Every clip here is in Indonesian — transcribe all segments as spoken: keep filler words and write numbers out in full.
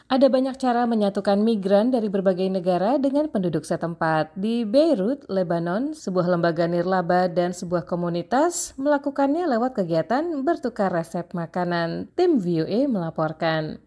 Ada banyak cara menyatukan migran dari berbagai negara dengan penduduk setempat. Di Beirut, Lebanon, sebuah lembaga nirlaba dan sebuah komunitas melakukannya lewat kegiatan bertukar resep makanan. Tim V O A melaporkan.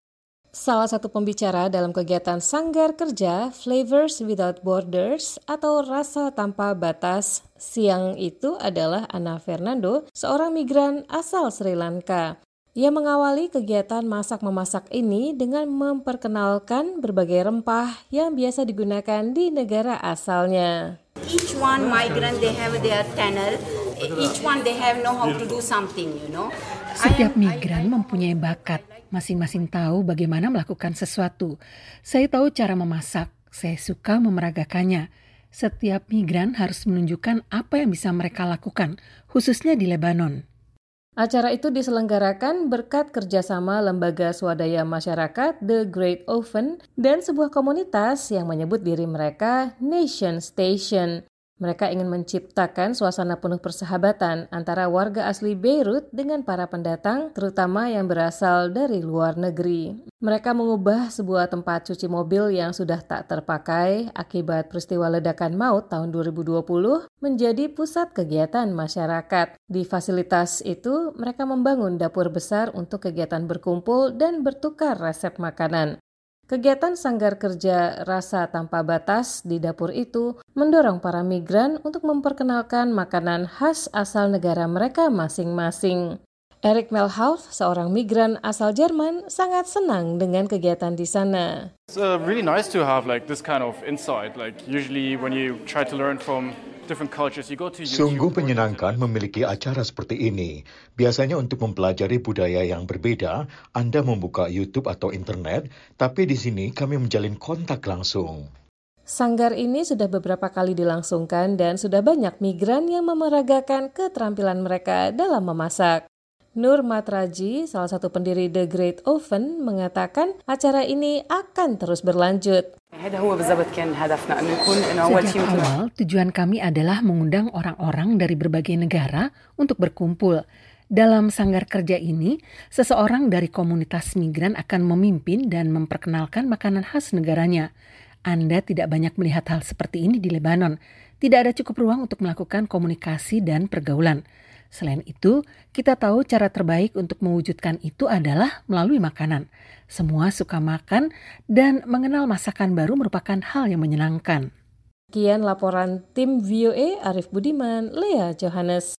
Salah satu pembicara dalam kegiatan Sanggar Kerja Flavors Without Borders atau Rasa Tanpa Batas siang itu adalah Anna Fernando, seorang migran asal Sri Lanka. Ia mengawali kegiatan masak-memasak ini dengan memperkenalkan berbagai rempah yang biasa digunakan di negara asalnya. Each one migrant they have their channel. Each one they have know how to do something, you know. Setiap migran mempunyai bakat, masing-masing tahu bagaimana melakukan sesuatu. Saya tahu cara memasak, saya suka memeragakannya. Setiap migran harus menunjukkan apa yang bisa mereka lakukan, khususnya di Lebanon. Acara itu diselenggarakan berkat kerjasama lembaga swadaya masyarakat The Great Oven dan sebuah komunitas yang menyebut diri mereka Nation Station. Mereka ingin menciptakan suasana penuh persahabatan antara warga asli Beirut dengan para pendatang, terutama yang berasal dari luar negeri. Mereka mengubah sebuah tempat cuci mobil yang sudah tak terpakai akibat peristiwa ledakan maut tahun dua ribu dua puluh menjadi pusat kegiatan masyarakat. Di fasilitas itu, mereka membangun dapur besar untuk kegiatan berkumpul dan bertukar resep makanan. Kegiatan Sanggar Kerja Rasa Tanpa Batas di dapur itu mendorong para migran untuk memperkenalkan makanan khas asal negara mereka masing-masing. Eric Melhoff, seorang migran asal Jerman, sangat senang dengan kegiatan di sana. It's uh, really nice to have like this kind of insight. Like usually when you try to learn from different cultures, you go to YouTube. Sungguh menyenangkan memiliki acara seperti ini. Biasanya untuk mempelajari budaya yang berbeda, Anda membuka YouTube atau internet, tapi di sini kami menjalin kontak langsung. Sanggar ini sudah beberapa kali dilangsungkan dan sudah banyak migran yang memeragakan keterampilan mereka dalam memasak. Nur Matraji, salah satu pendiri The Great Oven, mengatakan acara ini akan terus berlanjut. Sejak awal, tujuan kami adalah mengundang orang-orang dari berbagai negara untuk berkumpul. Dalam sanggar kerja ini, seseorang dari komunitas migran akan memimpin dan memperkenalkan makanan khas negaranya. Anda tidak banyak melihat hal seperti ini di Lebanon. Tidak ada cukup ruang untuk melakukan komunikasi dan pergaulan. Selain itu, kita tahu cara terbaik untuk mewujudkan itu adalah melalui makanan. Semua suka makan dan mengenal masakan baru merupakan hal yang menyenangkan. Sekian laporan tim V O A Arif Budiman, Lea Johannes.